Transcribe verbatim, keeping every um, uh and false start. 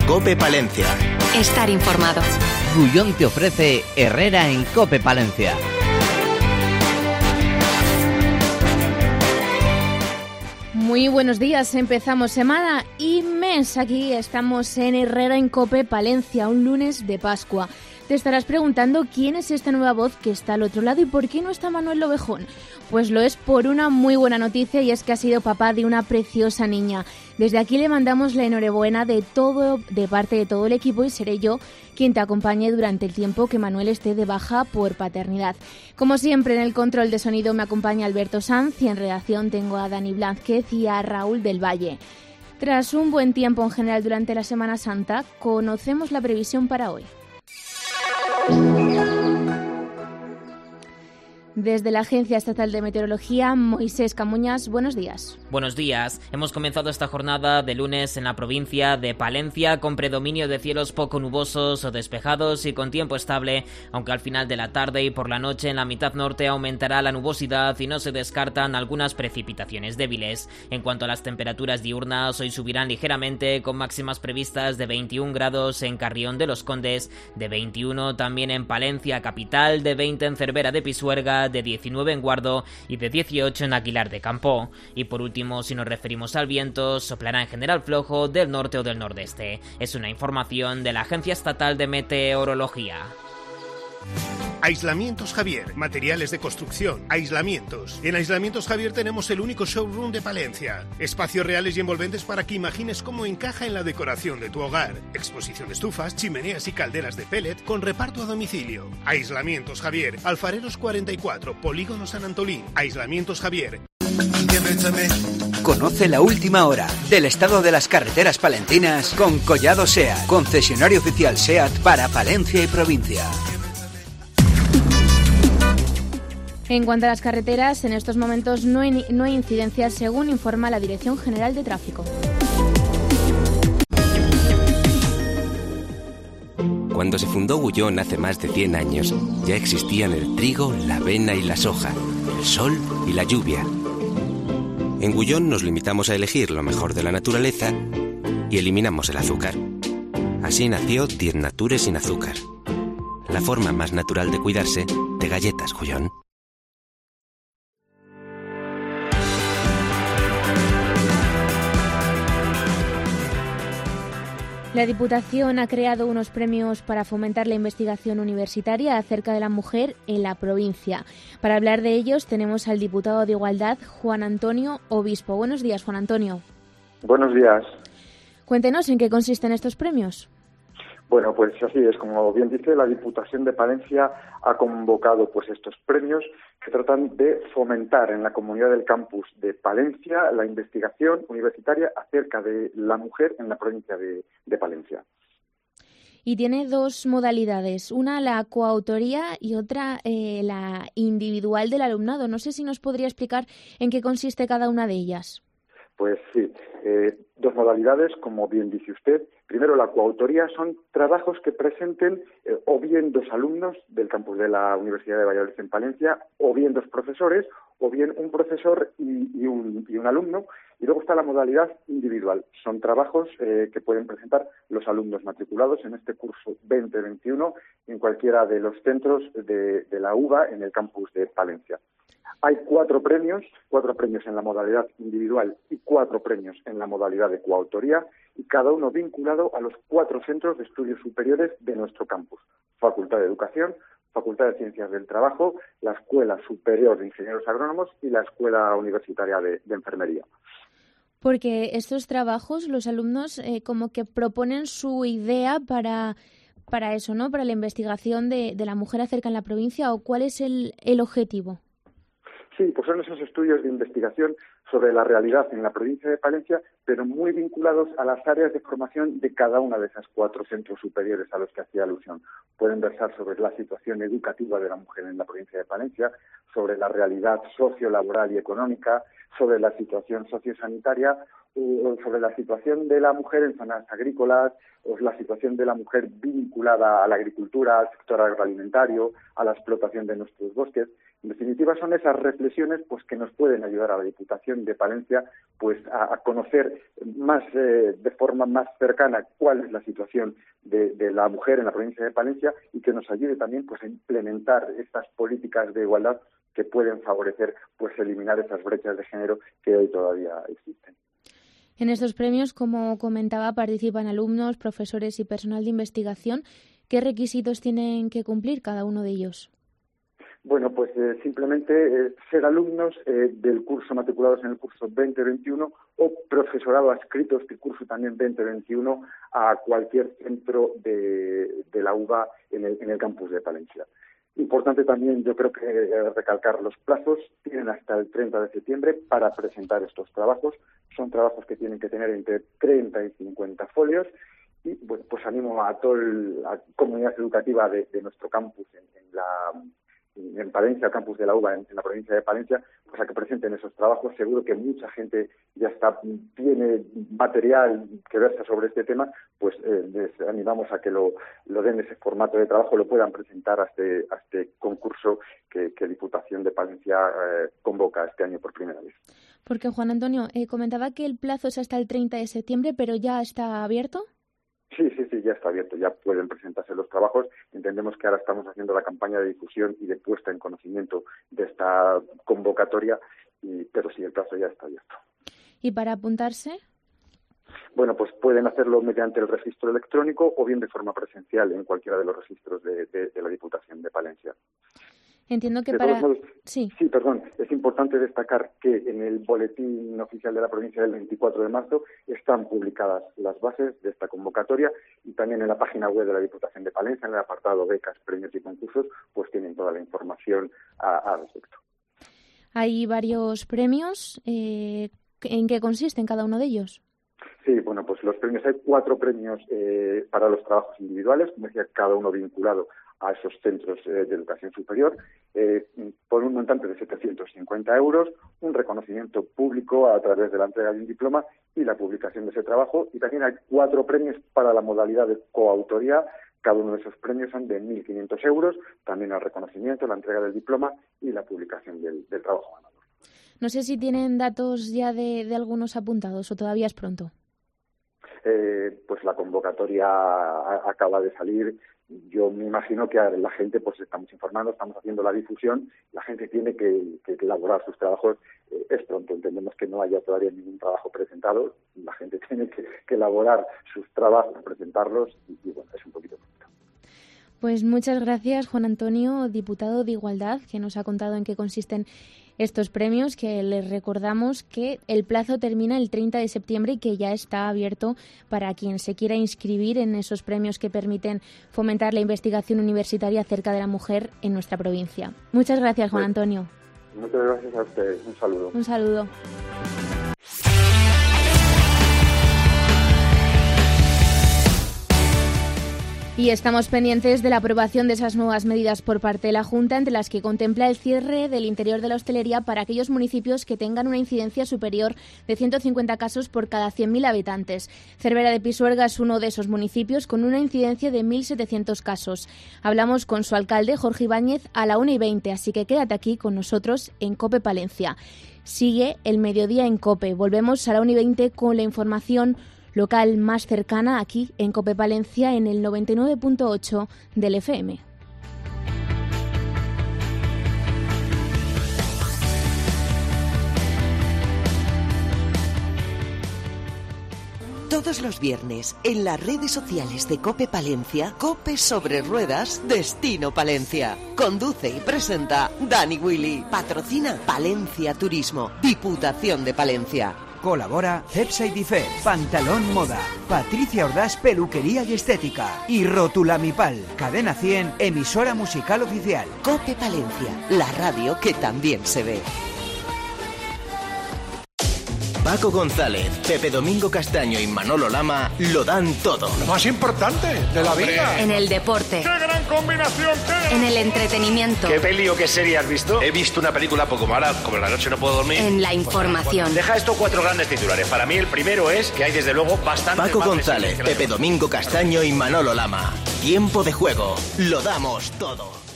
COPE Palencia. Estar informado. Gullón te ofrece Herrera en COPE Palencia. Muy buenos días, empezamos semana y mes. Aquí estamos en Herrera en COPE Palencia, un lunes de Pascua. Te estarás preguntando quién es esta nueva voz que está al otro lado y por qué no está Manuel Lobejón. Pues lo es por una muy buena noticia, y es que ha sido papá de una preciosa niña. Desde aquí le mandamos la enhorabuena de todo, de parte de todo el equipo, y seré yo quien te acompañe durante el tiempo que Manuel esté de baja por paternidad. Como siempre, en el control de sonido me acompaña Alberto Sanz y en redacción tengo a Dani Blázquez y a Raúl del Valle. Tras un buen tiempo en general durante la Semana Santa, conocemos la previsión para hoy. Desde la Agencia Estatal de Meteorología, Moisés Camuñas, buenos días. Buenos días. Hemos comenzado esta jornada de lunes en la provincia de Palencia con predominio de cielos poco nubosos o despejados y con tiempo estable, aunque al final de la tarde y por la noche en la mitad norte aumentará la nubosidad y no se descartan algunas precipitaciones débiles. En cuanto a las temperaturas diurnas, hoy subirán ligeramente con máximas previstas de veintiún grados en Carrión de los Condes, de veintiuno también en Palencia capital, de veinte en Cervera de Pisuerga, de diecinueve en Guardo y de dieciocho en Aguilar de Campo. Y por último, si nos referimos al viento, soplará en general flojo del norte o del nordeste. Es una información de la Agencia Estatal de Meteorología. Aislamientos Javier, materiales de construcción, aislamientos. En Aislamientos Javier tenemos el único showroom de Palencia. Espacios reales y envolventes para que imagines cómo encaja en la decoración de tu hogar. Exposición de estufas, chimeneas y calderas de pellet con reparto a domicilio. Aislamientos Javier, Alfareros cuarenta y cuatro, Polígono San Antolín. Aislamientos Javier. Conoce la última hora del estado de las carreteras palentinas con Collado SEAT, concesionario oficial SEAT para Palencia y provincia. En cuanto a las carreteras, en estos momentos no hay, no hay incidencias, según informa la Dirección General de Tráfico. Cuando se fundó Gullón hace más de cien años, ya existían el trigo, la avena y la soja, el sol y la lluvia. En Gullón nos limitamos a elegir lo mejor de la naturaleza y eliminamos el azúcar. Así nació Diez Nature sin azúcar. La forma más natural de cuidarse de galletas Gullón. La Diputación ha creado unos premios para fomentar la investigación universitaria acerca de la mujer en la provincia. Para hablar de ellos tenemos al diputado de Igualdad, Juan Antonio Obispo. Buenos días, Juan Antonio. Buenos días. Cuéntenos en qué consisten estos premios. Bueno, pues así es, como bien dice, la Diputación de Palencia ha convocado pues estos premios que tratan de fomentar en la comunidad del campus de Palencia la investigación universitaria acerca de la mujer en la provincia de, de Palencia. Y tiene dos modalidades, una la coautoría y otra eh, la individual del alumnado. No sé si nos podría explicar en qué consiste cada una de ellas. Pues sí, eh, dos modalidades, como bien dice usted. Primero, la coautoría son trabajos que presenten eh, o bien dos alumnos del campus de la Universidad de Valladolid en Palencia, o bien dos profesores, o bien un profesor y, y, un, y un alumno. Y luego está la modalidad individual. Son trabajos eh, que pueden presentar los alumnos matriculados en este curso veinte veintiuno en cualquiera de los centros de, de la U B A en el campus de Palencia. Hay cuatro premios, cuatro premios en la modalidad individual y cuatro premios en la modalidad de coautoría, y cada uno vinculado a los cuatro centros de estudios superiores de nuestro campus: Facultad de Educación, Facultad de Ciencias del Trabajo, la Escuela Superior de Ingenieros Agrónomos y la Escuela Universitaria de, de Enfermería. Porque estos trabajos, los alumnos eh, como que proponen su idea para, para eso, ¿no? Para la investigación de, de la mujer acerca en la provincia, ¿o cuál es el, el objetivo? Sí, pues son esos estudios de investigación sobre la realidad en la provincia de Palencia, pero muy vinculados a las áreas de formación de cada una de esas cuatro centros superiores a los que hacía alusión. Pueden versar sobre la situación educativa de la mujer en la provincia de Palencia, sobre la realidad sociolaboral y económica, sobre la situación sociosanitaria, o sobre la situación de la mujer en zonas agrícolas, o la situación de la mujer vinculada a la agricultura, al sector agroalimentario, a la explotación de nuestros bosques. En definitiva, son esas reflexiones pues que nos pueden ayudar a la Diputación de Palencia pues a, a conocer más eh, de forma más cercana cuál es la situación de, de la mujer en la provincia de Palencia y que nos ayude también pues a implementar estas políticas de igualdad que pueden favorecer pues eliminar esas brechas de género que hoy todavía existen. En estos premios, como comentaba, participan alumnos, profesores y personal de investigación. ¿Qué requisitos tienen que cumplir cada uno de ellos? Bueno, pues eh, simplemente eh, ser alumnos eh, del curso, matriculados en el curso veinte veintiuno o profesorado adscrito a este curso también veinte veintiuno a cualquier centro de, de la U B A en el, en el campus de Palencia. Importante también, yo creo que eh, recalcar los plazos. Tienen hasta el treinta de septiembre para presentar estos trabajos. Son trabajos que tienen que tener entre treinta y cincuenta folios. Y bueno, pues animo a toda la comunidad educativa de, de nuestro campus en, en la en Palencia, el campus de la U B A en, en la provincia de Palencia, pues a que presenten esos trabajos. Seguro que mucha gente ya está tiene material que versa sobre este tema, pues eh, les animamos a que lo, lo den ese formato de trabajo, lo puedan presentar a este, a este concurso que, que Diputación de Palencia eh, convoca este año por primera vez. Porque Juan Antonio, eh, comentaba que el plazo es hasta el treinta de septiembre, pero ¿ya está abierto? Sí, sí, sí, ya está abierto, ya pueden presentarse los trabajos. Entendemos que ahora estamos haciendo la campaña de difusión y de puesta en conocimiento de esta convocatoria, y, pero sí, el plazo ya está abierto. ¿Y para apuntarse? Bueno, pues pueden hacerlo mediante el registro electrónico o bien de forma presencial en cualquiera de los registros de, de, de la Diputación de Palencia. Entiendo que de para... Modos, sí. sí, perdón. Es importante destacar que en el boletín oficial de la provincia del veinticuatro de marzo están publicadas las bases de esta convocatoria, y también en la página web de la Diputación de Palencia, en el apartado becas, premios y concursos, pues tienen toda la información al respecto. Hay varios premios. Eh, ¿En qué consisten cada uno de ellos? Sí, bueno, pues los premios, hay cuatro premios eh, para los trabajos individuales, como decía, cada uno vinculado a esos centros eh, de educación superior, eh, por un montante de setecientos cincuenta euros, un reconocimiento público a través de la entrega de un diploma y la publicación de ese trabajo. Y también hay cuatro premios para la modalidad de coautoría. Cada uno de esos premios son de mil quinientos euros, también el reconocimiento, la entrega del diploma y la publicación del, del trabajo ganador. No sé si tienen datos ya de, de algunos apuntados o todavía es pronto. Eh, pues la convocatoria a, acaba de salir. Yo me imagino que a la gente pues estamos informando, estamos haciendo la difusión, la gente tiene que, que elaborar sus trabajos. Eh, es pronto, entendemos que no haya todavía ningún trabajo presentado, la gente tiene que, que elaborar sus trabajos, presentarlos y, y bueno, es un poquito pronto. Pues muchas gracias, Juan Antonio, diputado de Igualdad, que nos ha contado en qué consisten estos premios, que les recordamos que el plazo termina el treinta de septiembre y que ya está abierto para quien se quiera inscribir en esos premios que permiten fomentar la investigación universitaria acerca de la mujer en nuestra provincia. Muchas gracias, Juan Antonio. Muchas gracias a ustedes. Un saludo. Un saludo. Y estamos pendientes de la aprobación de esas nuevas medidas por parte de la Junta, entre las que contempla el cierre del interior de la hostelería para aquellos municipios que tengan una incidencia superior de ciento cincuenta casos por cada cien mil habitantes. Cervera de Pisuerga es uno de esos municipios con una incidencia de mil setecientos casos. Hablamos con su alcalde, Jorge Ibáñez, a la una y veinte, así que quédate aquí con nosotros en COPE Palencia. Sigue el mediodía en COPE. Volvemos a la una y veinte con la información local más cercana aquí en COPE Palencia en el noventa y nueve punto ocho del F M. Todos los viernes en las redes sociales de COPE Palencia, COPE sobre ruedas, Destino Palencia. Conduce y presenta Dani Willy. Patrocina Palencia Turismo, Diputación de Palencia. Colabora Cepsa y Defense, Pantalón Moda, Patricia Ordaz Peluquería y Estética y Rotulamipal, Cadena cien, emisora musical oficial. COPE Palencia, la radio que también se ve. Paco González, Pepe Domingo Castaño y Manolo Lama lo dan todo. Lo más importante de la vida. En el deporte. ¡Qué gran combinación! ¡Qué... En el entretenimiento. ¿Qué peli o qué serie has visto? He visto una película poco mala, como en la noche no puedo dormir. En la información. Bueno, deja estos cuatro grandes titulares. Para mí el primero es que hay desde luego bastante... Paco González, Pepe Domingo Castaño y Manolo Lama. Tiempo de juego. Lo damos todo.